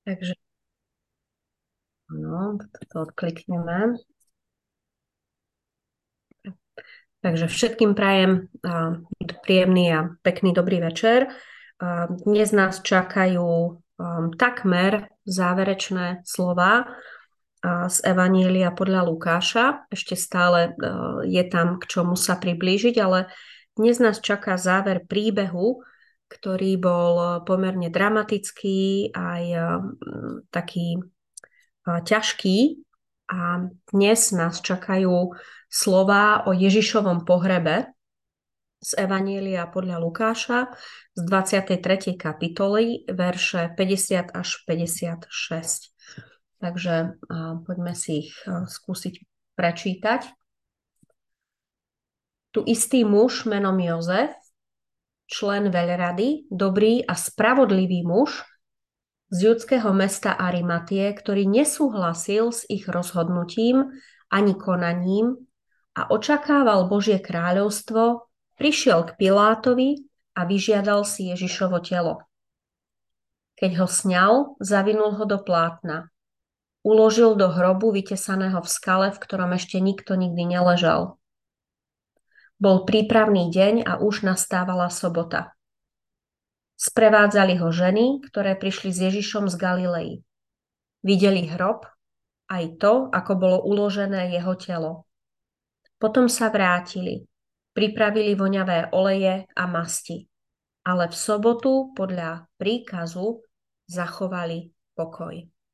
Takže no, to odklikneme. Takže všetkým prajem príjemný a pekný dobrý večer. Dnes nás čakajú takmer záverečné slova z Evanielia podľa Lukáša. Ešte stále je tam k čomu sa priblížiť, ale dnes nás čaká záver príbehu, ktorý bol pomerne dramatický, aj taký ťažký. A dnes nás čakajú slová o Ježišovom pohrebe z Evanielia podľa Lukáša z 23. kapitoly, verše 50 až 56. Takže poďme si ich skúsiť prečítať. Tu istý muž menom Jozef, člen veľrady, dobrý a spravodlivý muž z judského mesta Arimatie, ktorý nesúhlasil s ich rozhodnutím ani konaním a očakával Božie kráľovstvo, prišiel k Pilátovi a vyžiadal si Ježišovo telo. Keď ho sňal, zavinul ho do plátna. Uložil do hrobu vytesaného v skale, v ktorom ešte nikto nikdy neležal. Bol prípravný deň a už nastávala sobota. Sprevádzali ho ženy, ktoré prišli s Ježišom z Galilei. Videli hrob, aj to, ako bolo uložené jeho telo. Potom sa vrátili, pripravili voňavé oleje a masti, ale v sobotu podľa príkazu zachovali pokoj.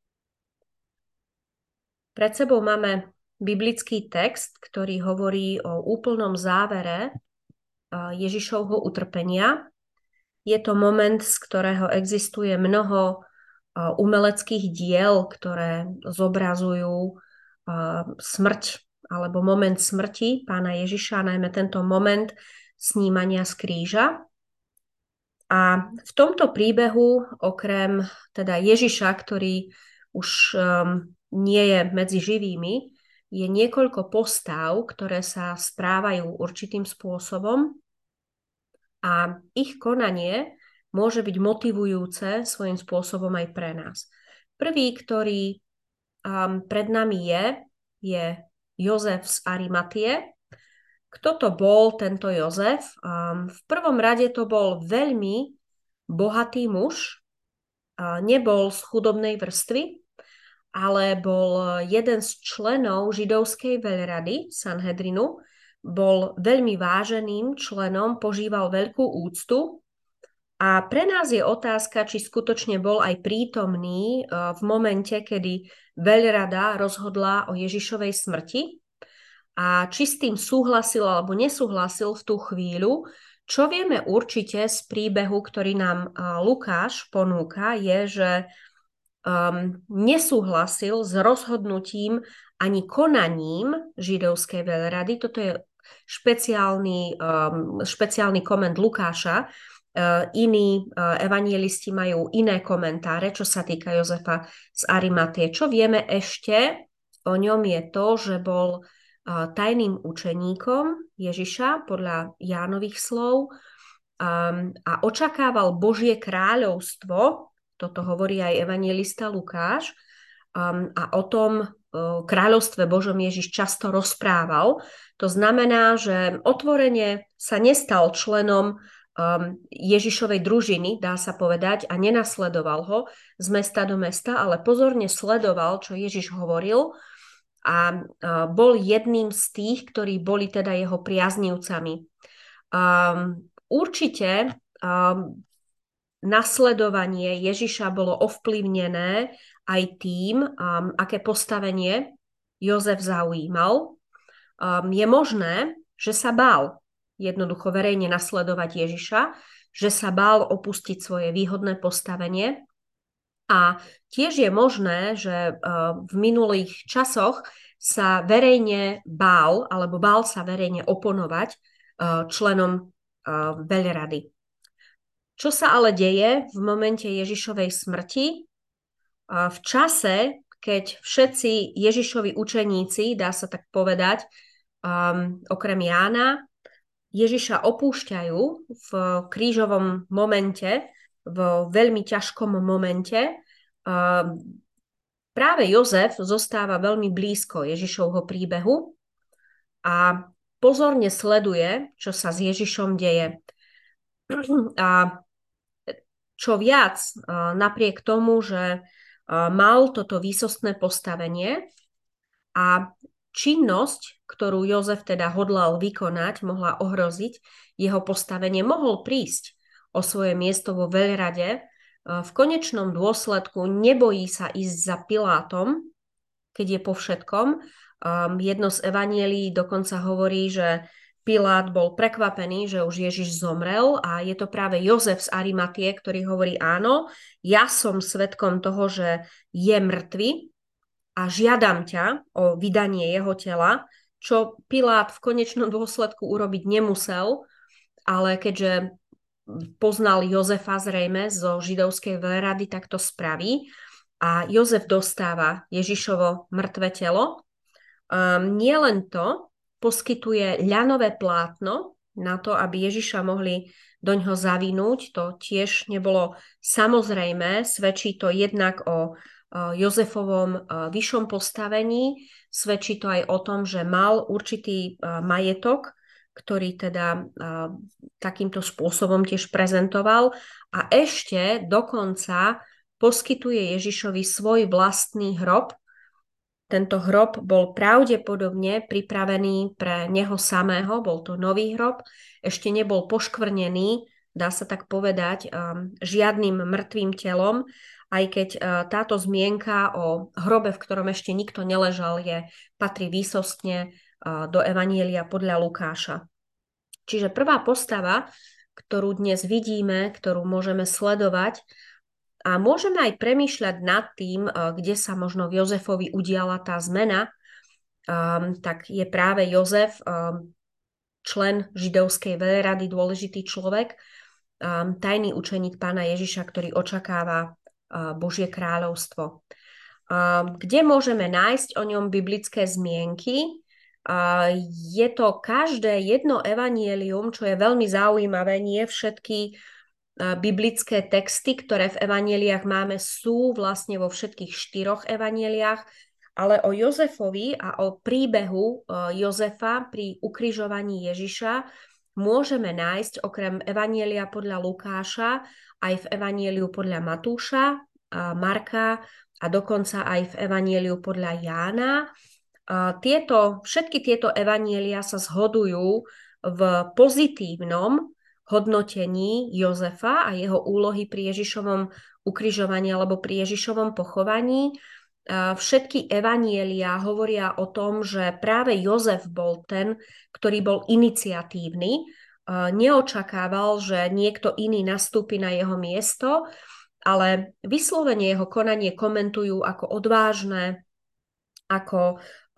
Pred sebou máme biblický text, ktorý hovorí o úplnom závere Ježišovho utrpenia. Je to moment, z ktorého existuje mnoho umeleckých diel, ktoré zobrazujú smrť alebo moment smrti pána Ježiša, najmä tento moment snímania z kríža. A v tomto príbehu, okrem teda Ježiša, ktorý už nie je medzi živými, je niekoľko postav, ktoré sa správajú určitým spôsobom a ich konanie môže byť motivujúce svojím spôsobom aj pre nás. Prvý, ktorý pred nami je Jozef z Arimatie. Kto to bol tento Jozef? V prvom rade to bol veľmi bohatý muž, nebol z chudobnej vrstvy, ale bol jeden z členov židovskej veľrady Sanhedrinu, bol veľmi váženým členom, požíval veľkú úctu a pre nás je otázka, či skutočne bol aj prítomný v momente, kedy veľrada rozhodla o Ježišovej smrti a či s tým súhlasil alebo nesúhlasil v tú chvíľu. Čo vieme určite z príbehu, ktorý nám Lukáš ponúka, je, že nesúhlasil s rozhodnutím ani konaním židovskej veľrady. Toto je špeciálny koment Lukáša. Iní evangelisti majú iné komentáre, čo sa týka Jozefa z Arimatie. Čo vieme ešte o ňom je to, že bol tajným učeníkom Ježiša podľa Jánových slov a očakával Božie kráľovstvo. Toto hovorí aj evanjelista Lukáš. A o tom kráľovstve Božom Ježiš často rozprával. To znamená, že otvorene sa nestal členom Ježišovej družiny, dá sa povedať, a nenasledoval ho z mesta do mesta, ale pozorne sledoval, čo Ježiš hovoril a bol jedným z tých, ktorí boli teda jeho priaznivcami. Určite nasledovanie Ježiša bolo ovplyvnené aj tým, aké postavenie Jozef zaujímal. Je možné, že sa bál jednoducho verejne nasledovať Ježiša, že sa bál opustiť svoje výhodné postavenie. A tiež je možné, že v minulých časoch sa verejne bál, alebo bál sa verejne oponovať členom veľrady. Čo sa ale deje v momente Ježišovej smrti? V čase, keď všetci Ježišovi učeníci, dá sa tak povedať, okrem Jána, Ježiša opúšťajú v krížovom momente, v veľmi ťažkom momente Práve Jozef zostáva veľmi blízko Ježišovho príbehu a pozorne sleduje, čo sa s Ježišom deje. A čo viac, napriek tomu, že mal toto výsostné postavenie a činnosť, ktorú Jozef teda hodlal vykonať, mohla ohroziť jeho postavenie, mohol prísť o svoje miesto vo veľrade, v konečnom dôsledku nebojí sa ísť za Pilátom, keď je po všetkom. Jedno z evanielií dokonca hovorí, že Pilát bol prekvapený, že už Ježiš zomrel a je to práve Jozef z Arimatie, ktorý hovorí áno, ja som svedkom toho, že je mŕtvy a žiadam ťa o vydanie jeho tela, čo Pilát v konečnom dôsledku urobiť nemusel, ale keďže poznal Jozefa zrejme zo židovskej veľrady, tak to spraví. A Jozef dostáva Ježišovo mŕtve telo. Nie len to, poskytuje ľanové plátno na to, aby Ježiša mohli doňho zavinúť. To tiež nebolo samozrejme. Svedčí to jednak o Jozefovom vyššom postavení. Svedčí to aj o tom, že mal určitý majetok, ktorý teda takýmto spôsobom tiež prezentoval. A ešte dokonca poskytuje Ježišovi svoj vlastný hrob. Tento hrob bol pravdepodobne pripravený pre neho samého, bol to nový hrob, ešte nebol poškvrnený, dá sa tak povedať, žiadnym mŕtvým telom, aj keď táto zmienka o hrobe, v ktorom ešte nikto neležal, patrí výsostne do Evanielia podľa Lukáša. Čiže prvá postava, ktorú dnes vidíme, ktorú môžeme sledovať, a môžeme aj premýšľať nad tým, kde sa možno v Jozefovi udiala tá zmena, tak je práve Jozef, člen židovskej veľrady, dôležitý človek, tajný učeník pána Ježiša, ktorý očakáva Božie kráľovstvo. Kde môžeme nájsť o ňom biblické zmienky? Je to každé jedno evanielium, čo je veľmi zaujímavé, nie všetky biblické texty, ktoré v evanjeliách máme, sú vlastne vo všetkých 4 evanjeliách, ale o Jozefovi a o príbehu Jozefa pri ukrižovaní Ježiša môžeme nájsť okrem evanjelia podľa Lukáša aj v evanjeliu podľa Matúša, Marka a dokonca aj v evanjeliu podľa Jána. Všetky tieto evanjelia sa zhodujú v pozitívnom hodnotení Jozefa a jeho úlohy pri Ježišovom ukrižovaní alebo pri Ježišovom pochovaní. Všetky evanjelia hovoria o tom, že práve Jozef bol ten, ktorý bol iniciatívny. Neočakával, že niekto iný nastúpi na jeho miesto, ale vyslovene jeho konanie komentujú ako odvážne, ako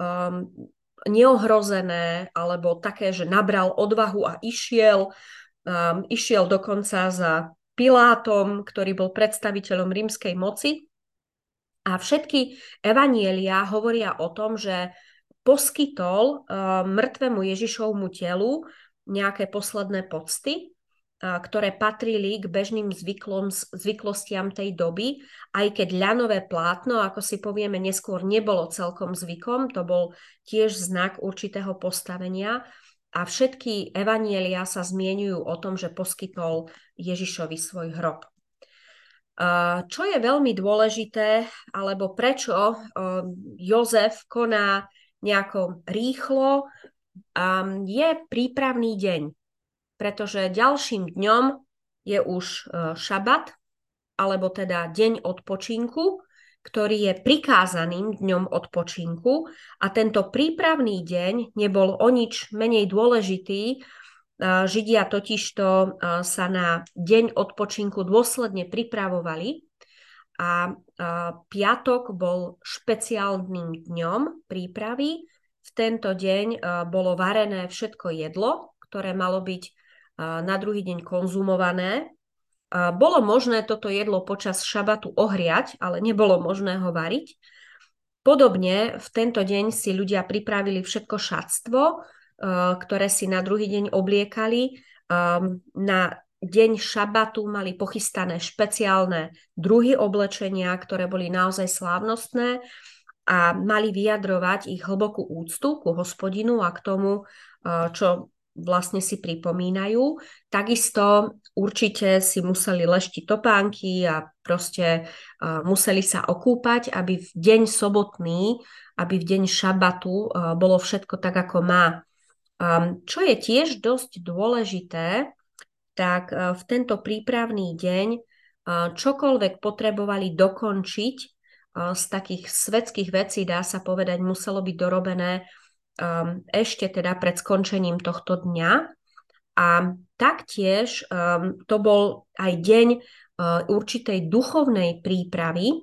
neohrozené, alebo také, že nabral odvahu a išiel. Išiel dokonca za Pilátom, ktorý bol predstaviteľom rímskej moci. A všetky evanjelia hovoria o tom, že poskytol mŕtvemu Ježišovmu telu nejaké posledné pocty, ktoré patrili k bežným zvyklostiam tej doby, aj keď ľanové plátno, ako si povieme neskôr, nebolo celkom zvykom, to bol tiež znak určitého postavenia. A všetky evanjelia sa zmieňujú o tom, že poskytol Ježišovi svoj hrob. Čo je veľmi dôležité, alebo prečo Jozef koná nejako rýchlo, je prípravný deň. Pretože ďalším dňom je už šabat, alebo teda deň odpočinku, ktorý je prikázaným dňom odpočinku a tento prípravný deň nebol o nič menej dôležitý. Židia totižto sa na deň odpočinku dôsledne pripravovali a piatok bol špeciálnym dňom prípravy. V tento deň bolo varené všetko jedlo, ktoré malo byť na druhý deň konzumované. Bolo možné toto jedlo počas šabatu ohriať, ale nebolo možné ho variť. Podobne v tento deň si ľudia pripravili všetko šatstvo, ktoré si na druhý deň obliekali. Na deň šabatu mali pochystané špeciálne druhy oblečenia, ktoré boli naozaj slávnostné a mali vyjadrovať ich hlbokú úctu ku Hospodinu a k tomu, čo vlastne si pripomínajú. Takisto určite si museli leštiť topánky a proste museli sa okúpať, aby v deň sobotný, aby v deň šabatu bolo všetko tak, ako má. Čo je tiež dosť dôležité, tak v tento prípravný deň čokoľvek potrebovali dokončiť z takých svetských vecí, dá sa povedať, muselo byť dorobené ešte teda pred skončením tohto dňa. A taktiež to bol aj deň určitej duchovnej prípravy.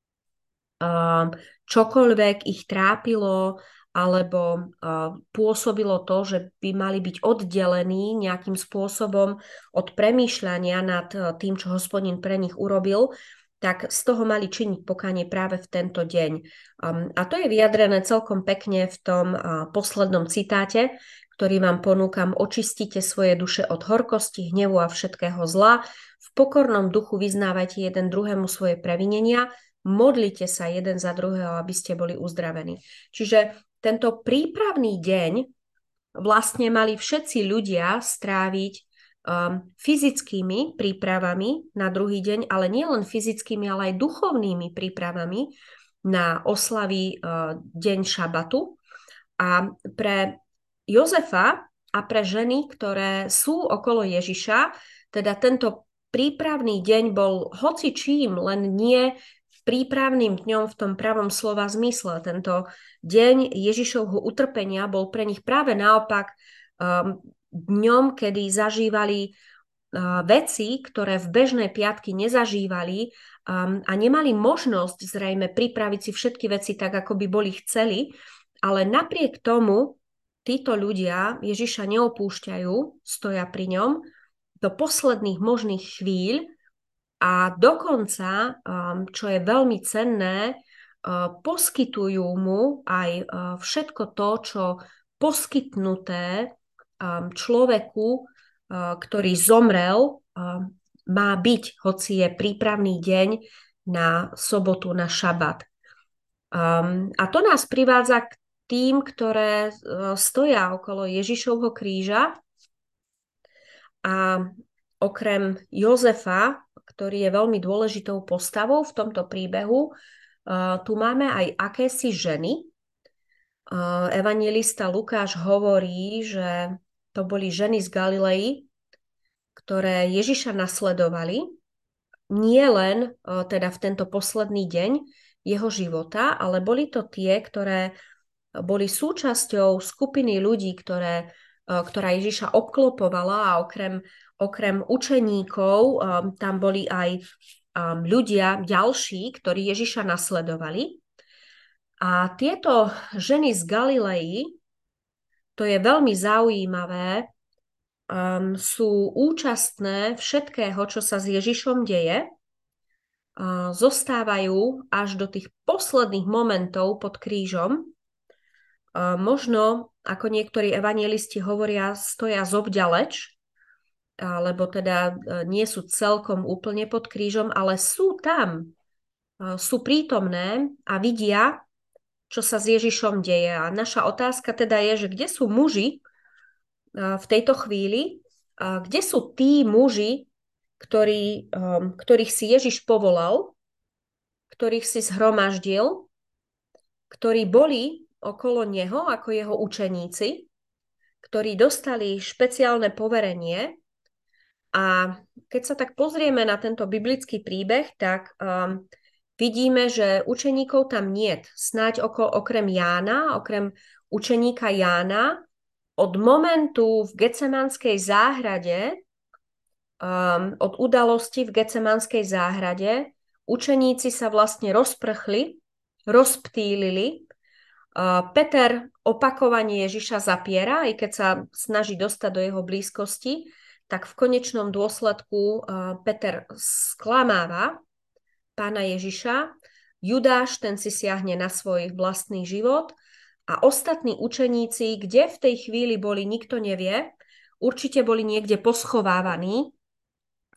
Čokoľvek ich trápilo alebo pôsobilo to, že by mali byť oddelení nejakým spôsobom od premýšľania nad tým, čo Hospodin pre nich urobil, tak z toho mali činiť pokánie práve v tento deň. A to je vyjadrené celkom pekne v tom poslednom citáte, ktorý vám ponúkam. Očistite svoje duše od horkosti, hnevu a všetkého zla. V pokornom duchu vyznávajte jeden druhému svoje previnenia. Modlite sa jeden za druhého, aby ste boli uzdravení. Čiže tento prípravný deň vlastne mali všetci ľudia stráviť fyzickými prípravami na druhý deň, ale nie len fyzickými, ale aj duchovnými prípravami na oslavy deň šabatu. A pre Jozefa a pre ženy, ktoré sú okolo Ježiša, teda tento prípravný deň bol hocičím, len nie prípravným dňom v tom pravom slova zmysle. Tento deň Ježišovho utrpenia bol pre nich práve naopak dňom, kedy zažívali veci, ktoré v bežnej piatky nezažívali a nemali možnosť zrejme pripraviť si všetky veci tak, ako by boli chceli, ale napriek tomu títo ľudia Ježiša neopúšťajú, stoja pri ňom do posledných možných chvíľ a dokonca, čo je veľmi cenné, poskytujú mu aj všetko to, čo poskytnuté človeku, ktorý zomrel, má byť, hoci je prípravný deň na sobotu, na šabat. A to nás privádza k tým, ktoré stoja okolo Ježišovho kríža a okrem Jozefa, ktorý je veľmi dôležitou postavou v tomto príbehu, tu máme aj akési ženy. Evanjelista Lukáš hovorí, že to boli ženy z Galilei, ktoré Ježiša nasledovali, nie len teda v tento posledný deň jeho života, ale boli to tie, ktoré boli súčasťou skupiny ľudí, ktorá Ježiša obklopovala, a okrem učeníkov tam boli aj ľudia ďalší, ktorí Ježiša nasledovali. A tieto ženy z Galilei, to je veľmi zaujímavé, sú účastné všetkého, čo sa s Ježišom deje, zostávajú až do tých posledných momentov pod krížom. Možno, ako niektorí evanjelisti hovoria, stoja zobďaleč, lebo teda nie sú celkom úplne pod krížom, ale sú tam, sú prítomné a vidia, čo sa s Ježišom deje. A naša otázka teda je, že kde sú muži v tejto chvíli, kde sú tí muži, ktorých si Ježiš povolal, ktorých si zhromaždil, ktorí boli okolo neho ako jeho učeníci, ktorí dostali špeciálne poverenie. A keď sa tak pozrieme na tento biblický príbeh, tak vidíme, že učeníkov tam niet. Snáď okrem Jána, okrem učeníka Jána, od momentu v Getsemanskej záhrade, od udalosti v Getsemanskej záhrade, učeníci sa vlastne rozprchli, rozptýlili. Peter opakovane Ježiša zapiera, aj keď sa snaží dostať do jeho blízkosti, tak v konečnom dôsledku Peter sklamáva pána Ježiša. Judáš, ten si siahne na svoj vlastný život a ostatní učeníci, kde v tej chvíli boli, nikto nevie, určite boli niekde poschovávaní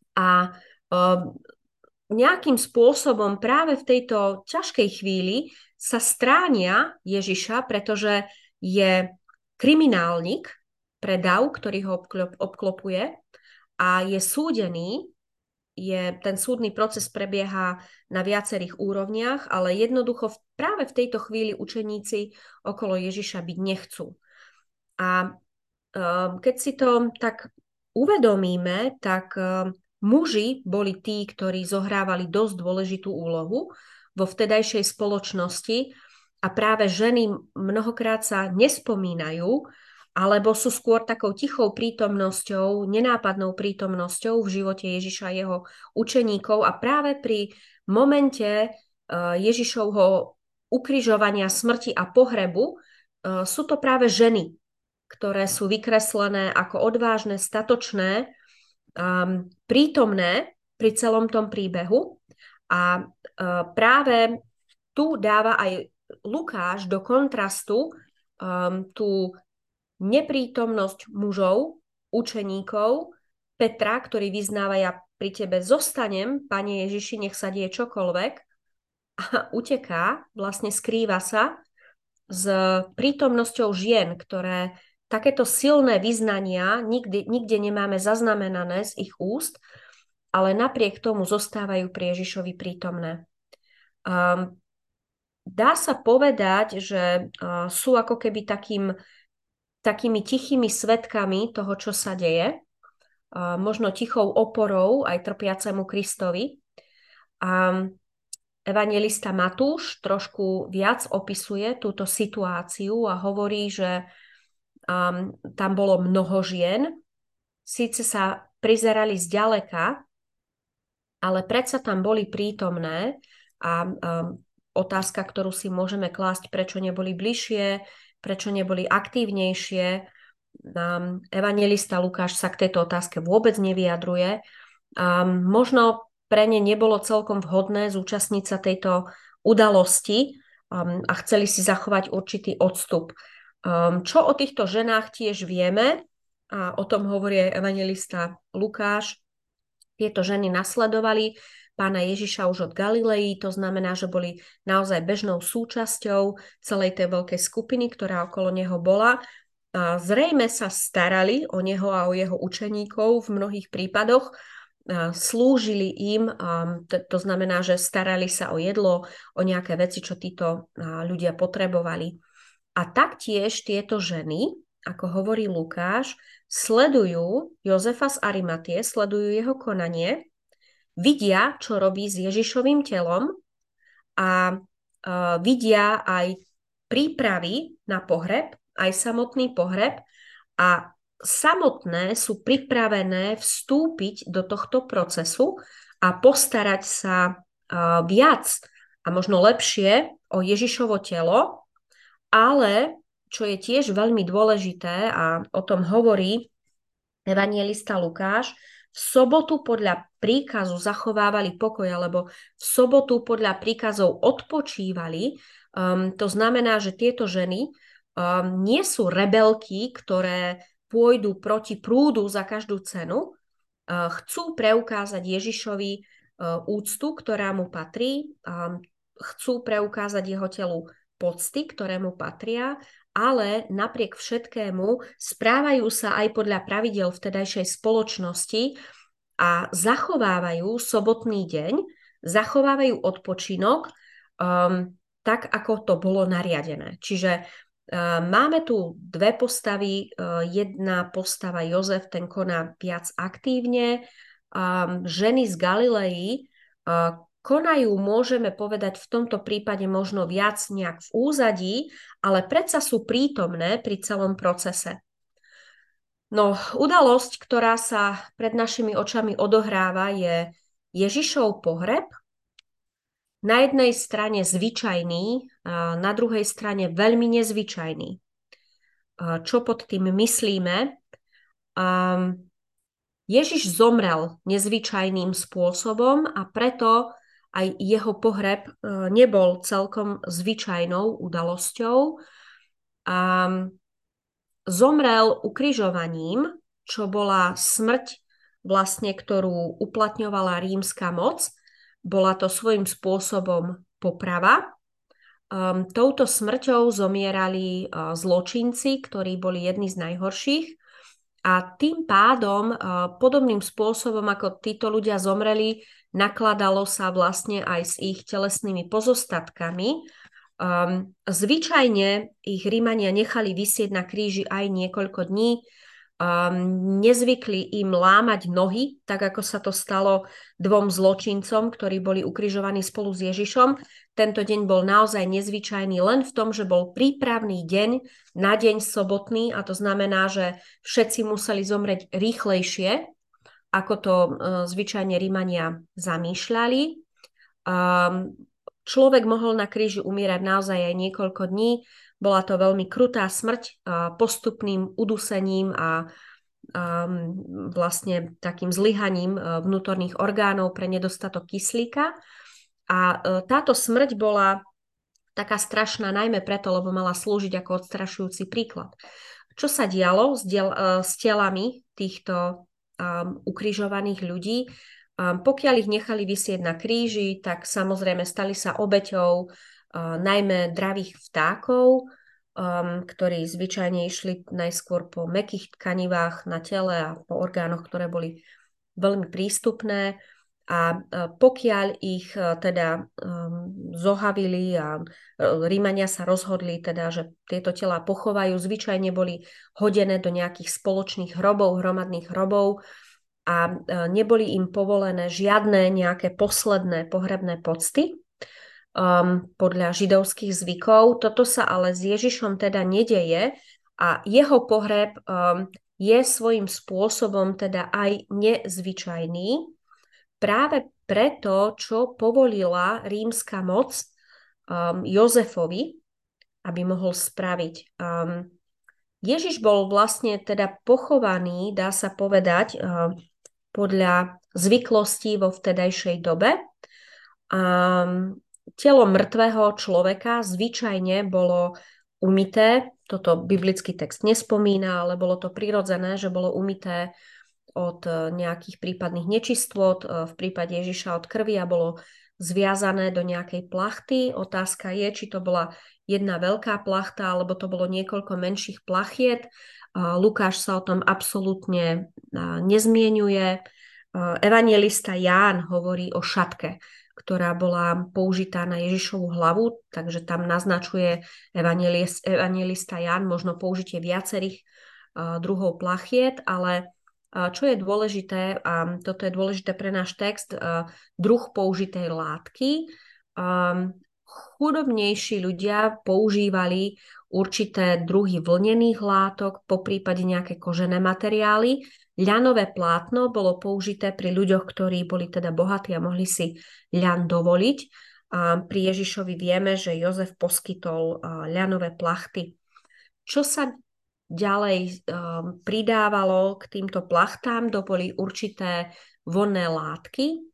A nejakým spôsobom práve v tejto ťažkej chvíli sa stránia Ježiša, pretože je kriminálnik pre dav, ktorý ho obklopuje a je súdený. Ten súdny proces prebieha na viacerých úrovniach, ale jednoducho práve v tejto chvíli učeníci okolo Ježiša byť nechcú. A keď si to tak uvedomíme, tak muži boli tí, ktorí zohrávali dosť dôležitú úlohu vo vtedajšej spoločnosti a práve ženy mnohokrát sa nespomínajú, alebo sú skôr takou tichou prítomnosťou, nenápadnou prítomnosťou v živote Ježiša a jeho učeníkov a práve pri momente Ježišovho ukrižovania, smrti a pohrebu sú to práve ženy, ktoré sú vykreslené ako odvážne, statočné, prítomné pri celom tom príbehu. A práve tu dáva aj Lukáš do kontrastu tú neprítomnosť mužov, učeníkov, Petra, ktorý vyznáva: ja pri tebe zostanem, Pane Ježiši, nech sa deje čokoľvek, a uteká, vlastne skrýva sa s prítomnosťou žien, ktoré takéto silné vyznania nikde nemáme zaznamenané z ich úst, ale napriek tomu zostávajú pri Ježišovi prítomné. Dá sa povedať, že sú ako keby takými tichými svedkami toho, čo sa deje, možno tichou oporou aj trpiacemu Kristovi. Evanjelista Matúš trošku viac opisuje túto situáciu a hovorí, že tam bolo mnoho žien, síce sa prizerali zďaleka, ale predsa tam boli prítomné a otázka, ktorú si môžeme klásť, prečo neboli bližšie, prečo neboli aktívnejšie. Evanjelista Lukáš sa k tejto otázke vôbec nevyjadruje. Možno pre ne nebolo celkom vhodné zúčastniť sa tejto udalosti a chceli si zachovať určitý odstup. Čo o týchto ženách tiež vieme, a o tom hovorí aj evanjelista Lukáš, tieto ženy nasledovali Pána Ježiša už od Galilei, to znamená, že boli naozaj bežnou súčasťou celej tej veľkej skupiny, ktorá okolo neho bola. Zrejme sa starali o neho a o jeho učeníkov v mnohých prípadoch, slúžili im, to znamená, že starali sa o jedlo, o nejaké veci, čo títo ľudia potrebovali. A taktiež tieto ženy, ako hovorí Lukáš, sledujú Jozefa z Arimatie, sledujú jeho konanie, vidia, čo robí s Ježišovým telom a vidia aj prípravy na pohreb, aj samotný pohreb a samotné sú pripravené vstúpiť do tohto procesu a postarať sa viac a možno lepšie o Ježišovo telo, ale čo je tiež veľmi dôležité a o tom hovorí evanjelista Lukáš, v sobotu podľa príkazu zachovávali pokoj, alebo v sobotu podľa príkazov odpočívali. To znamená, že tieto ženy nie sú rebelky, ktoré pôjdu proti prúdu za každú cenu, chcú preukázať Ježišovi úctu, ktorá mu patrí, chcú preukázať jeho telu pocty, ktoré mu patria, ale napriek všetkému správajú sa aj podľa pravidel vtedajšej spoločnosti a zachovávajú sobotný deň, zachovávajú odpočinok, tak ako to bolo nariadené. Čiže máme tu dve postavy. Jedna postava Jozef, ten koná viac aktívne. Ženy z Galilei konajú, môžeme povedať, v tomto prípade možno viac nejak v úzadí, ale predsa sú prítomné pri celom procese. No, udalosť, ktorá sa pred našimi očami odohráva, je Ježišov pohreb. Na jednej strane zvyčajný, na druhej strane veľmi nezvyčajný. Čo pod tým myslíme? Ježiš zomrel nezvyčajným spôsobom a preto aj jeho pohreb nebol celkom zvyčajnou udalosťou. Zomrel ukrižovaním, čo bola smrť vlastne, ktorú uplatňovala rímska moc. Bola to svojím spôsobom poprava. Touto smrťou zomierali zločinci, ktorí boli jedni z najhorších. A tým pádom, podobným spôsobom, ako títo ľudia zomreli, nakladalo sa vlastne aj s ich telesnými pozostatkami. Zvyčajne ich Rímania nechali visieť na kríži aj niekoľko dní. Nezvykli im lámať nohy, tak ako sa to stalo dvom zločincom, ktorí boli ukrižovaní spolu s Ježišom. Tento deň bol naozaj nezvyčajný len v tom, že bol prípravný deň na deň sobotný, a to znamená, že všetci museli zomrieť rýchlejšie, ako to zvyčajne Rímania zamýšľali. Človek mohol na kríži umierať naozaj aj niekoľko dní. Bola to veľmi krutá smrť postupným udusením a vlastne takým zlyhaním vnútorných orgánov pre nedostatok kyslíka. A táto smrť bola taká strašná najmä preto, lebo mala slúžiť ako odstrašujúci príklad. Čo sa dialo s telami týchto ukrižovaných ľudí? Pokiaľ ich nechali visieť na kríži, tak samozrejme stali sa obeťou najmä dravých vtákov, ktorí zvyčajne išli najskôr po mäkkých tkanivách na tele a po orgánoch, ktoré boli veľmi prístupné. A pokiaľ ich teda zohavili a Rímania sa rozhodli teda, že tieto telá pochovajú, zvyčajne boli hodené do nejakých spoločných hrobov, hromadných hrobov, a neboli im povolené žiadne nejaké posledné pohrebné pocty podľa židovských zvykov. Toto sa ale s Ježišom teda nedeje a jeho pohreb je svojím spôsobom teda aj nezvyčajný. Práve preto, čo povolila rímska moc Jozefovi, aby mohol spraviť. Ježiš bol vlastne teda pochovaný, dá sa povedať, podľa zvyklostí vo vtedajšej dobe. Telo mŕtvého človeka zvyčajne bolo umyté, toto biblický text nespomína, ale bolo to prirodzené, že bolo umyté od nejakých prípadných nečistôt, v prípade Ježiša od krvi, a bolo zviazané do nejakej plachty. Otázka je, či to bola jedna veľká plachta, alebo to bolo niekoľko menších plachiet. Lukáš sa o tom absolútne nezmienuje. Evanjelista Ján hovorí o šatke, ktorá bola použitá na Ježišovu hlavu, takže tam naznačuje evanjelista Ján možno použitie viacerých druhov plachiet, ale čo je dôležité, a toto je dôležité pre náš text, druh použitej látky. Chudobnejší ľudia používali určité druhy vlnených látok, poprípade nejaké kožené materiály. Ľanové plátno bolo použité pri ľuďoch, ktorí boli teda bohatí a mohli si ľan dovoliť. Pri Ježišovi vieme, že Jozef poskytol ľanové plachty. Čo sa ďalej pridávalo k týmto plachtám, to boli určité vonné látky.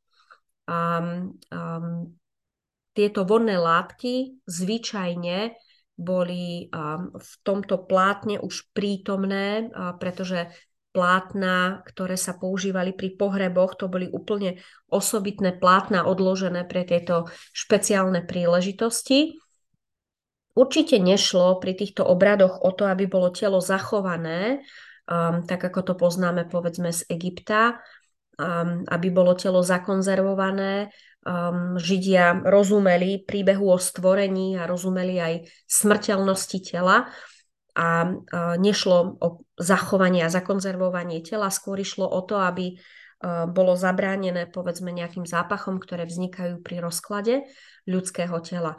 Tieto vonné látky zvyčajne boli v tomto plátne už prítomné, pretože plátna, ktoré sa používali pri pohreboch, to boli úplne osobitné plátna odložené pre tieto špeciálne príležitosti. Určite nešlo pri týchto obradoch o to, aby bolo telo zachované, tak ako to poznáme povedzme z Egypta, aby bolo telo zakonzervované. Židia rozumeli príbehu o stvorení a rozumeli aj smrteľnosti tela a nešlo o zachovanie a zakonzervovanie tela, skôr išlo o to, aby bolo zabránené povedzme nejakým zápachom, ktoré vznikajú pri rozklade ľudského tela.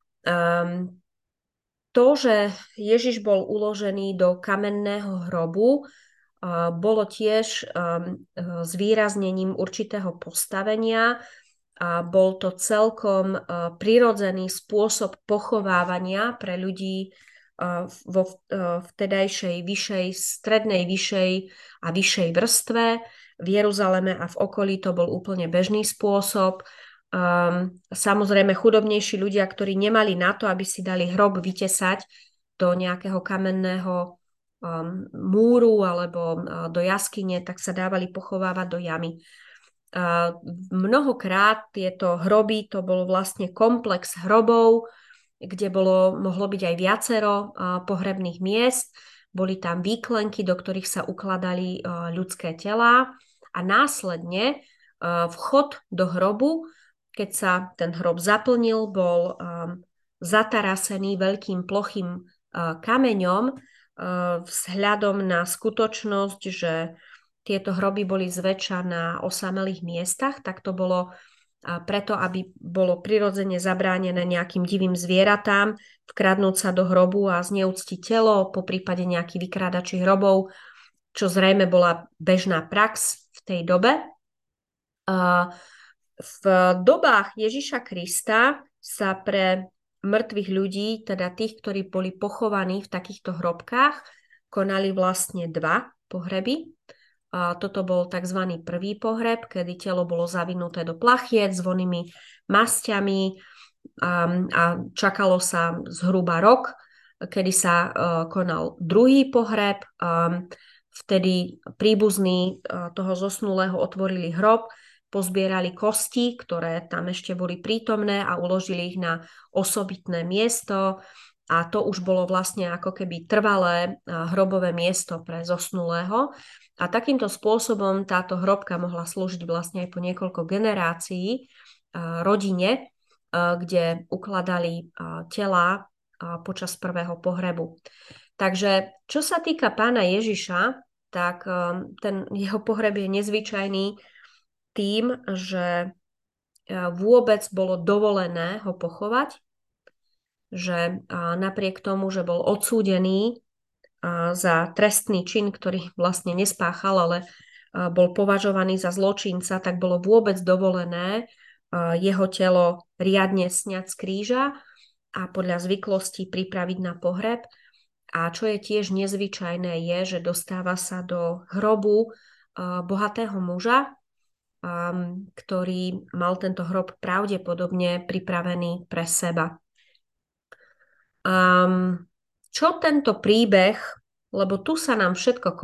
To, že Ježiš bol uložený do kamenného hrobu, bolo tiež zvýraznením určitého postavenia a bol to celkom prirodzený spôsob pochovávania pre ľudí vo vtedajšej vyššej, strednej vyššej a vyššej vrstve. V Jeruzaleme a v okolí to bol úplne bežný spôsob. Samozrejme chudobnejší ľudia, ktorí nemali na to, aby si dali hrob vytesať do nejakého kamenného múru alebo do jaskyne, tak sa dávali pochovávať do jamy. Mnohokrát tieto hroby, to bol vlastne komplex hrobov, kde mohlo byť aj viacero pohrebných miest. Boli tam výklenky, do ktorých sa ukladali ľudské telá a následne vchod do hrobu, keď sa ten hrob zaplnil, bol zatarasený veľkým plochým kameňom vzhľadom na skutočnosť, že tieto hroby boli zväčša na osamelých miestach, tak to bolo preto, aby bolo prirodzene zabránené nejakým divým zvieratám vkradnúť sa do hrobu a zneúctiť telo, po prípade nejakých vykrádačích hrobov, čo zrejme bola bežná prax v tej dobe. V dobách Ježiša Krista sa pre mŕtvych ľudí, teda tých, ktorí boli pochovaní v takýchto hrobkách, konali vlastne 2 pohreby. Toto bol tzv. Prvý pohreb, kedy telo bolo zavinuté do plachiet s vonnými masťami a čakalo sa zhruba rok, kedy sa konal druhý pohreb. Vtedy príbuzní toho zosnulého otvorili hrob, pozbierali kosti, ktoré tam ešte boli prítomné a uložili ich na osobitné miesto. A to už bolo vlastne ako keby trvalé hrobové miesto pre zosnulého. A takýmto spôsobom táto hrobka mohla slúžiť vlastne aj po niekoľko generácií rodine, kde ukladali telá počas prvého pohrebu. Takže čo sa týka pána Ježiša, tak ten jeho pohreb je nezvyčajný tým, že vôbec bolo dovolené ho pochovať, že napriek tomu, že bol odsúdený za trestný čin, ktorý vlastne nespáchal, ale bol považovaný za zločinca, tak bolo vôbec dovolené jeho telo riadne sňať z kríža a podľa zvyklostí pripraviť na pohreb. A čo je tiež nezvyčajné je, že dostáva sa do hrobu bohatého muža, ktorý mal tento hrob pravdepodobne pripravený pre seba. Čo tento príbeh, lebo tu sa nám všetko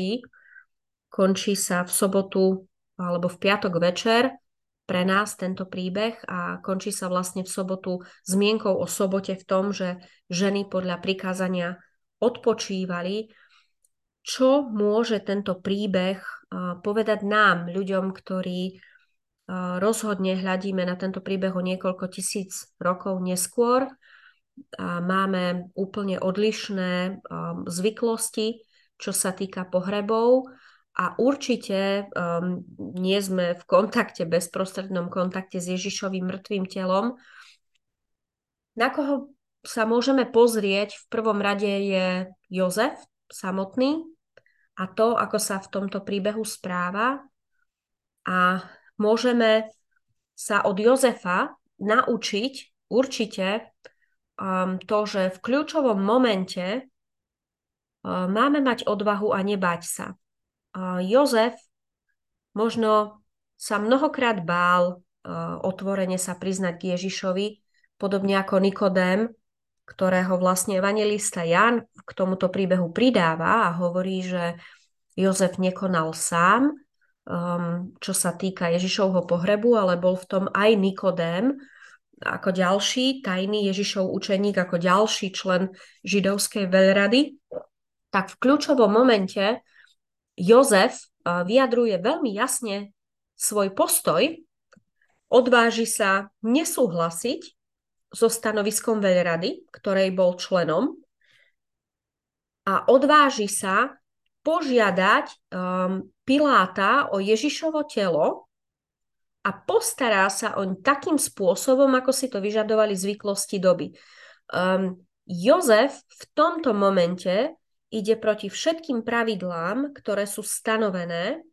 končí sa v sobotu alebo v piatok večer pre nás tento príbeh a končí sa vlastne v sobotu zmienkou o sobote v tom, že ženy podľa prikázania odpočívali. Čo môže tento príbeh povedať nám, ľuďom, ktorí rozhodne hľadíme na tento príbeh o niekoľko tisíc rokov neskôr? Máme úplne odlišné zvyklosti, čo sa týka pohrebov a určite nie sme v bezprostrednom kontakte s Ježišovým mŕtvým telom. Na koho sa môžeme pozrieť v prvom rade je Jozef samotný a to, ako sa v tomto príbehu správa. A môžeme sa od Jozefa naučiť určite to, že v kľúčovom momente máme mať odvahu a nebáť sa. Jozef možno sa mnohokrát bál otvorene sa priznať k Ježišovi, podobne ako Nikodém, ktorého vlastne evanjelista Ján k tomuto príbehu pridáva a hovorí, že Jozef nekonal sám, čo sa týka Ježišovho pohrebu, ale bol v tom aj Nikodém, ako ďalší tajný Ježišov učeník, ako ďalší člen židovskej veľrady, tak v kľúčovom momente Jozef vyjadruje veľmi jasne svoj postoj, odváži sa nesúhlasiť so stanoviskom veľrady, ktorej bol členom, a odváži sa požiadať Piláta o Ježišovo telo a postará sa oň takým spôsobom, ako si to vyžadovali zvyklosti doby. Jozef v tomto momente ide proti všetkým pravidlám, ktoré sú stanovené,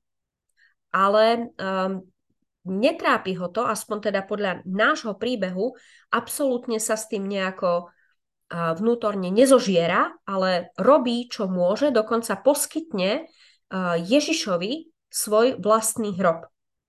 ale netrápi ho to, aspoň teda podľa nášho príbehu, absolútne sa s tým nejako vnútorne nezožiera, ale robí, čo môže, dokonca poskytne Ježišovi svoj vlastný hrob.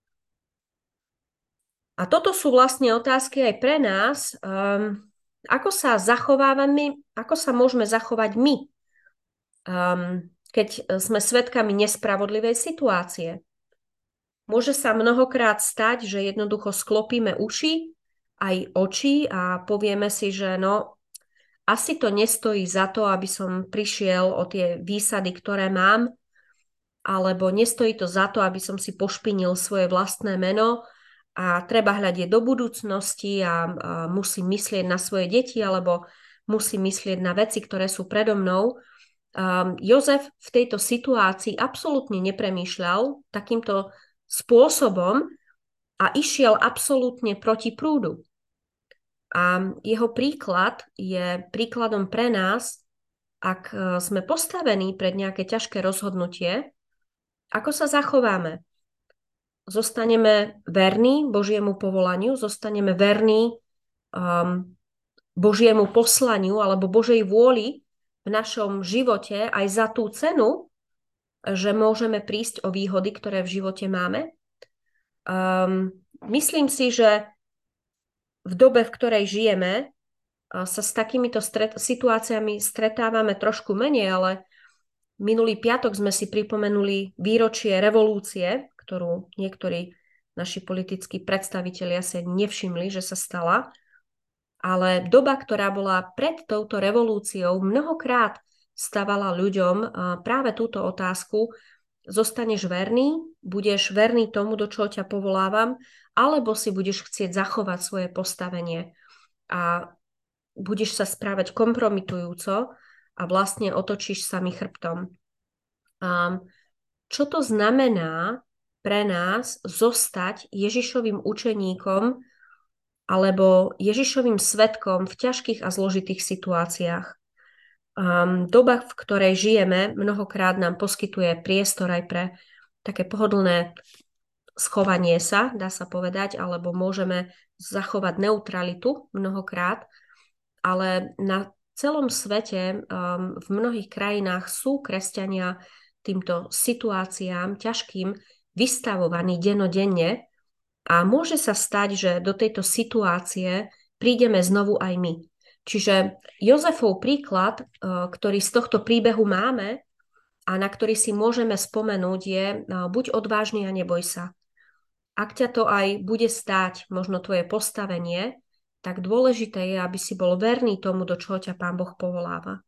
A toto sú vlastne otázky aj pre nás, ako sa zachovávame, ako sa môžeme zachovať my keď sme svedkami nespravodlivej situácie. Môže sa mnohokrát stať, že jednoducho sklopíme uši, aj oči a povieme si, že no, asi to nestojí za to, aby som prišiel o tie výsady, ktoré mám, alebo nestojí to za to, aby som si pošpinil svoje vlastné meno a treba hľadiť do budúcnosti a musím myslieť na svoje deti alebo musím myslieť na veci, ktoré sú predo mnou. Jozef v tejto situácii absolútne nepremýšľal takýmto spôsobom a išiel absolútne proti prúdu. A jeho príklad je príkladom pre nás, ak sme postavení pred nejaké ťažké rozhodnutie, ako sa zachováme. Zostaneme verní Božiemu povolaniu, zostaneme verní Božiemu poslaniu alebo Božej vôli v našom živote aj za tú cenu, že môžeme prísť o výhody, ktoré v živote máme. Myslím si, že v dobe, v ktorej žijeme, sa s takýmito situáciami stretávame trošku menej, ale minulý piatok sme si pripomenuli výročie revolúcie, ktorú niektorí naši politickí predstavitelia si nevšimli, že sa stala. Ale doba, ktorá bola pred touto revolúciou, mnohokrát stavala ľuďom práve túto otázku: zostaneš verný, budeš verný tomu, do čoho ťa povolávam, alebo si budeš chcieť zachovať svoje postavenie a budeš sa správať kompromitujúco a vlastne otočíš sa mi chrbtom. Čo to znamená pre nás zostať Ježišovým učeníkom alebo Ježišovým svedkom v ťažkých a zložitých situáciách? Doba, v ktorej žijeme, mnohokrát nám poskytuje priestor aj pre také pohodlné schovanie sa, dá sa povedať, alebo môžeme zachovať neutralitu mnohokrát, ale na celom svete, v mnohých krajinách sú kresťania týmto situáciám ťažkým vystavovaní dennodenne a môže sa stať, že do tejto situácie prídeme znovu aj my. Čiže Jozefov príklad, ktorý z tohto príbehu máme a na ktorý si môžeme spomenúť, je: buď odvážny a neboj sa. Ak ťa to aj bude stáť možno tvoje postavenie, tak dôležité je, aby si bol verný tomu, do čoho ťa Pán Boh povoláva.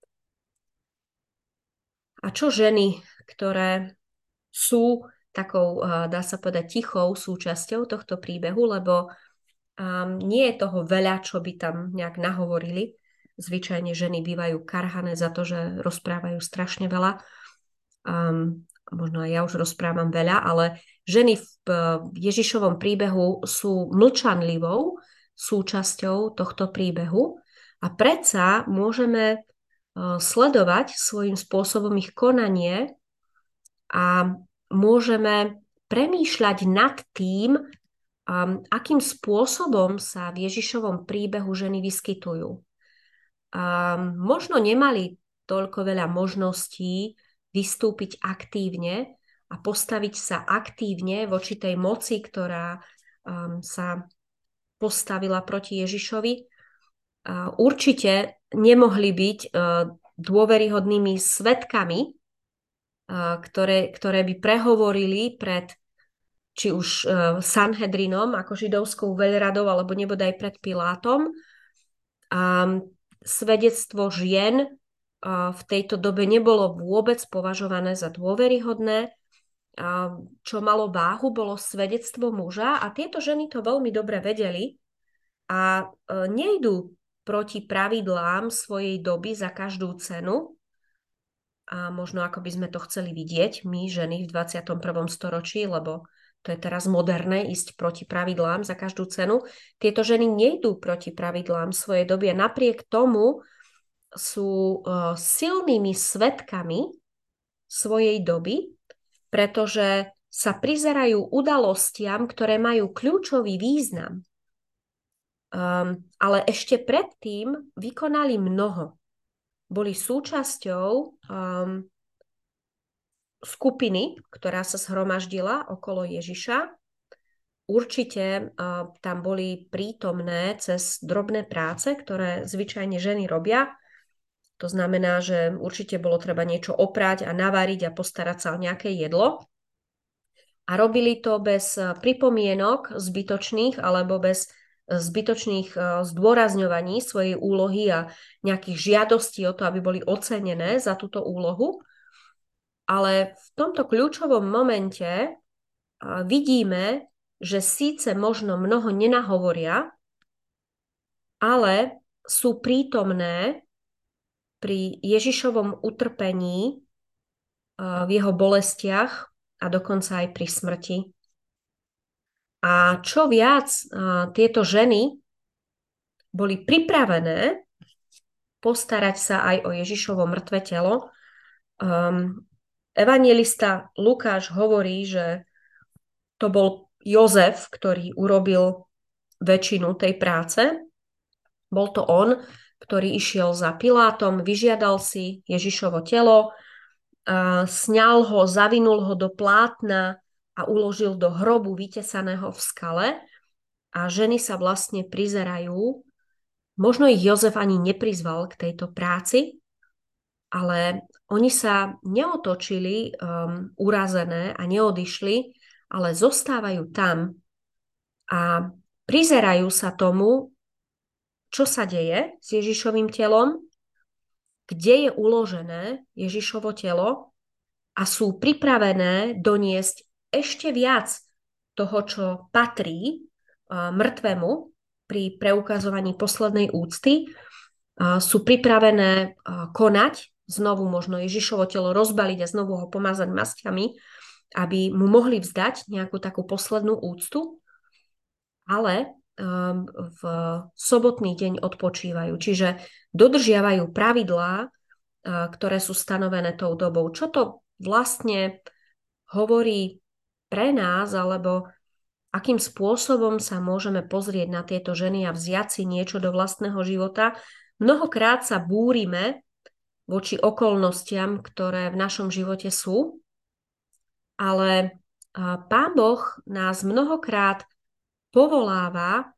A čo ženy, ktoré sú takou, dá sa povedať, tichou súčasťou tohto príbehu, lebo nie je toho veľa, čo by tam nejak nahovorili. Zvyčajne ženy bývajú karhané za to, že rozprávajú strašne veľa. Možno aj ja už rozprávam veľa, ale ženy v Ježišovom príbehu sú mlčanlivou súčasťou tohto príbehu a predsa môžeme sledovať svojím spôsobom ich konanie a môžeme premýšľať nad tým, akým spôsobom sa v Ježišovom príbehu ženy vyskytujú. Možno nemali toľko veľa možností vystúpiť aktívne a postaviť sa aktívne voči tej moci, ktorá sa postavila proti Ježišovi. Určite nemohli byť dôveryhodnými svedkami, ktoré by prehovorili pred či už Sanhedrinom, ako židovskou veľradou, alebo nebodaj pred Pilátom. Svedectvo žien v tejto dobe nebolo vôbec považované za dôveryhodné. Čo malo váhu, bolo svedectvo muža a tieto ženy to veľmi dobre vedeli a nejdú proti pravidlám svojej doby za každú cenu. A možno ako by sme to chceli vidieť my, ženy v 21. storočí, lebo to je teraz moderné ísť proti pravidlám za každú cenu. Tieto ženy nejdú proti pravidlám svojej doby a napriek tomu sú silnými svedkami svojej doby, pretože sa prizerajú udalostiam, ktoré majú kľúčový význam. Ale ešte predtým vykonali mnoho. Boli súčasťou skupiny, ktorá sa zhromaždila okolo Ježiša. Určite tam boli prítomné cez drobné práce, ktoré zvyčajne ženy robia. To znamená, že určite bolo treba niečo oprať a naváriť a postarať sa o nejaké jedlo. A robili to bez pripomienok zbytočných alebo bez zbytočných zdôrazňovaní svojej úlohy a nejakých žiadostí o to, aby boli ocenené za túto úlohu. Ale v tomto kľúčovom momente vidíme, že síce možno mnoho nenahovoria, ale sú prítomné pri Ježišovom utrpení, v jeho bolestiach a dokonca aj pri smrti. A čo viac, tieto ženy boli pripravené postarať sa aj o Ježišovo mŕtve telo. Evanjelista Lukáš hovorí, že to bol Jozef, ktorý urobil väčšinu tej práce. Bol to on, ktorý išiel za Pilátom, vyžiadal si Ježišovo telo, sňal ho, zavinul ho do plátna a uložil do hrobu vytesaného v skale. A ženy sa vlastne prizerajú. Možno ich Jozef ani neprizval k tejto práci, ale oni sa neotočili urazené a neodišli, ale zostávajú tam a prizerajú sa tomu, čo sa deje s Ježišovým telom, kde je uložené Ježišovo telo a sú pripravené doniesť ešte viac toho, čo patrí mŕtvemu pri preukazovaní poslednej úcty. Sú pripravené konať, znovu možno Ježišovo telo rozbaliť a znovu ho pomazať masťami, aby mu mohli vzdať nejakú takú poslednú úctu, ale v sobotný deň odpočívajú. Čiže dodržiavajú pravidlá, ktoré sú stanovené tou dobou. Čo to vlastne hovorí pre nás, alebo akým spôsobom sa môžeme pozrieť na tieto ženy a vziať si niečo do vlastného života? Mnohokrát sa búrime voči okolnostiam, ktoré v našom živote sú, ale Pán Boh nás mnohokrát povoláva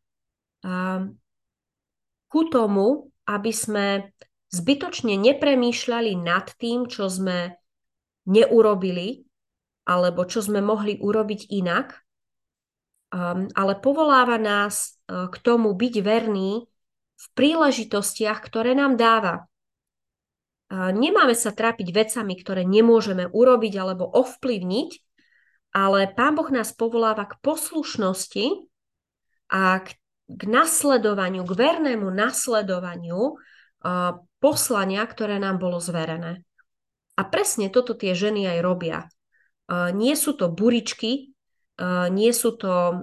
ku tomu, aby sme zbytočne nepremýšľali nad tým, čo sme neurobili, alebo čo sme mohli urobiť inak, ale povoláva nás k tomu byť verný v príležitostiach, ktoré nám dáva. Nemáme sa trápiť vecami, ktoré nemôžeme urobiť alebo ovplyvniť, ale Pán Boh nás povoláva k poslušnosti a k nasledovaniu, k vernému nasledovaniu poslania, ktoré nám bolo zverené. A presne toto tie ženy aj robia. Nie sú to buričky, nie sú to,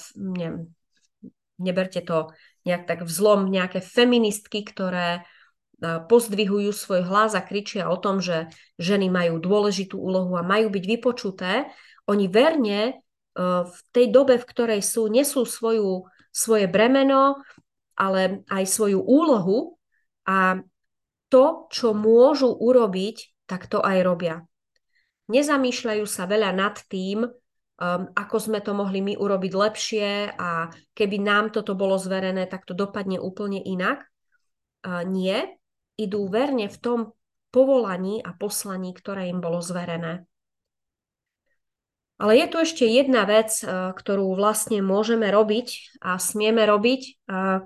neberte to nejak tak vzlom, nejaké feministky, ktoré pozdvihujú svoj hlas a kričia o tom, že ženy majú dôležitú úlohu a majú byť vypočuté. Oni verne v tej dobe, v ktorej sú, nesú svoje bremeno, ale aj svoju úlohu a to, čo môžu urobiť, tak to aj robia. Nezamýšľajú sa veľa nad tým, ako sme to mohli my urobiť lepšie a keby nám toto bolo zverené, tak to dopadne úplne inak. Nie, idú verne v tom povolaní a poslaní, ktoré im bolo zverené. Ale je tu ešte jedna vec, ktorú vlastne môžeme robiť a smieme robiť,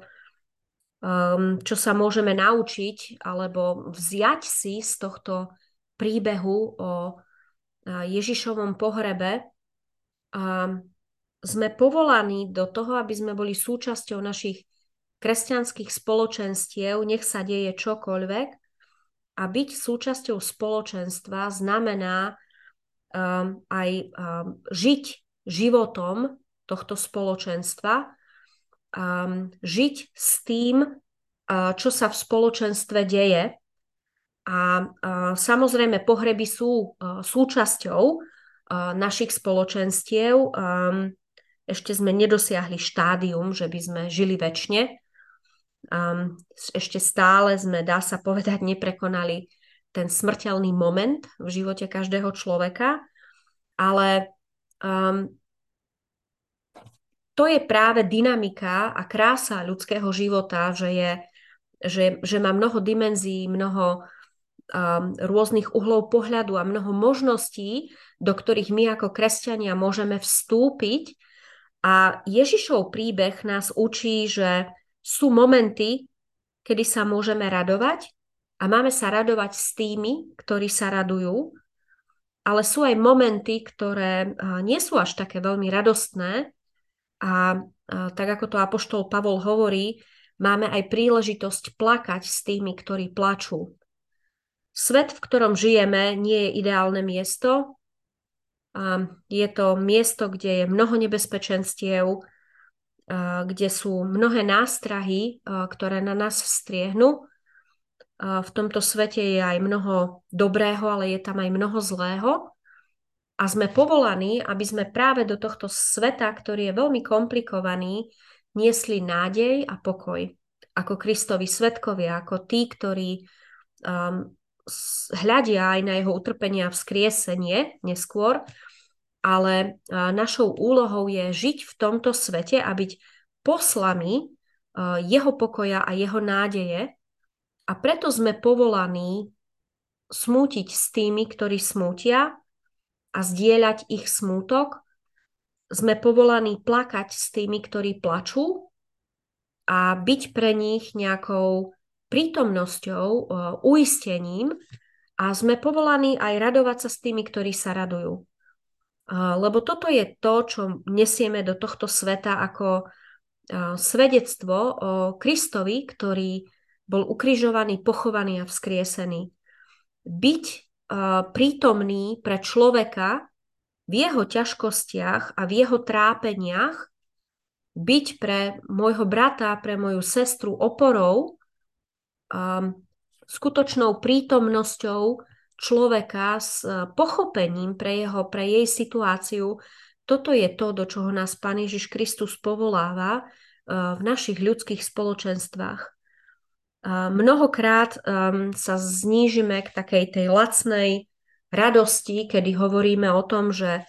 čo sa môžeme naučiť alebo vziať si z tohto príbehu o Ježišovom pohrebe. Sme povolaní do toho, aby sme boli súčasťou našich kresťanských spoločenstiev, nech sa deje čokoľvek. A byť súčasťou spoločenstva znamená aj žiť životom tohto spoločenstva, žiť s tým, čo sa v spoločenstve deje. A samozrejme pohreby sú súčasťou našich spoločenstiev. Ešte sme nedosiahli štádium, že by sme žili večne. Ešte stále sme, dá sa povedať, neprekonali ten smrteľný moment v živote každého človeka, ale to je práve dynamika a krása ľudského života, že je že má mnoho dimenzií, mnoho rôznych uhlov pohľadu a mnoho možností, do ktorých my ako kresťania môžeme vstúpiť. A Ježišov príbeh nás učí, že sú momenty, kedy sa môžeme radovať a máme sa radovať s tými, ktorí sa radujú, ale sú aj momenty, ktoré nie sú až také veľmi radostné a tak ako to apoštol Pavol hovorí, máme aj príležitosť plakať s tými, ktorí plačú. Svet, v ktorom žijeme, nie je ideálne miesto. Je to miesto, kde je mnoho nebezpečenstiev, kde sú mnohé nástrahy, ktoré na nás vstriehnú. V tomto svete je aj mnoho dobrého, ale je tam aj mnoho zlého. A sme povolaní, aby sme práve do tohto sveta, ktorý je veľmi komplikovaný, niesli nádej a pokoj. Ako Kristovi svedkovia, ako tí, ktorí hľadia aj na jeho utrpenie a vzkriesenie neskôr, ale našou úlohou je žiť v tomto svete a byť poslami jeho pokoja a jeho nádeje. A preto sme povolaní smútiť s tými, ktorí smútia a zdieľať ich smútok. Sme povolaní plakať s tými, ktorí plačú a byť pre nich nejakou prítomnosťou, uistením a sme povolaní aj radovať sa s tými, ktorí sa radujú. Lebo toto je to, čo nesieme do tohto sveta ako svedectvo o Kristovi, ktorý bol ukrižovaný, pochovaný a vzkriesený. Byť prítomný pre človeka v jeho ťažkostiach a v jeho trápeniach, byť pre môjho brata, pre moju sestru oporou, skutočnou prítomnosťou človeka s pochopením pre jej situáciu. Toto je to, do čoho nás Pán Ježiš Kristus povoláva v našich ľudských spoločenstvách. Mnohokrát sa znížime k takej tej lacnej radosti, kedy hovoríme o tom, že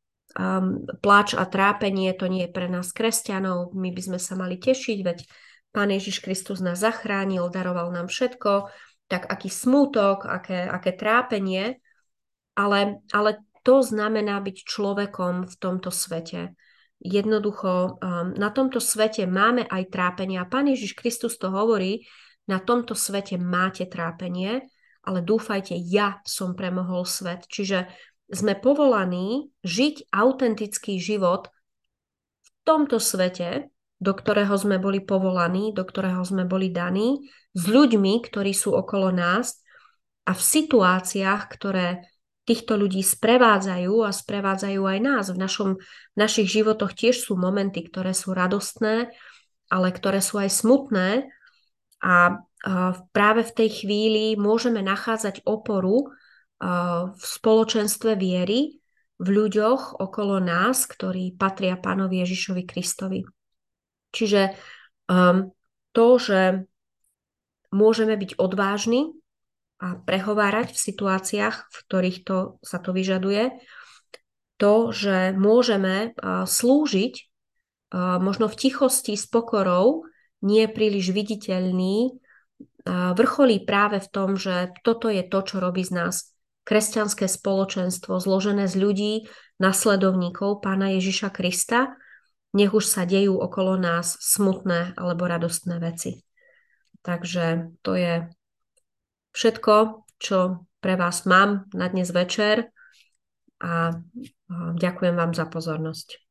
pláč a trápenie to nie je pre nás kresťanov, my by sme sa mali tešiť, veď Pán Ježiš Kristus nás zachránil, daroval nám všetko, tak aký smútok, aké trápenie, ale to znamená byť človekom v tomto svete. Jednoducho, na tomto svete máme aj trápenie a Pán Ježiš Kristus to hovorí, na tomto svete máte trápenie, ale dúfajte, ja som premohol svet. Čiže sme povolaní žiť autentický život v tomto svete, do ktorého sme boli povolaní, do ktorého sme boli daní, s ľuďmi, ktorí sú okolo nás a v situáciách, ktoré týchto ľudí sprevádzajú a sprevádzajú aj nás. V našich životoch tiež sú momenty, ktoré sú radostné, ale ktoré sú aj smutné a práve v tej chvíli môžeme nachádzať oporu v spoločenstve viery, v ľuďoch okolo nás, ktorí patria Pánovi Ježišovi Kristovi. Čiže to, že môžeme byť odvážni a prehovárať v situáciách, v ktorých sa to vyžaduje, to, že môžeme slúžiť možno v tichosti s pokorou, nie príliš viditeľný, vrcholí práve v tom, že toto je to, čo robí z nás kresťanské spoločenstvo, zložené z ľudí, nasledovníkov Pána Ježiša Krista, nech už sa dejú okolo nás smutné alebo radostné veci. Takže to je všetko, čo pre vás mám na dnes večer a ďakujem vám za pozornosť.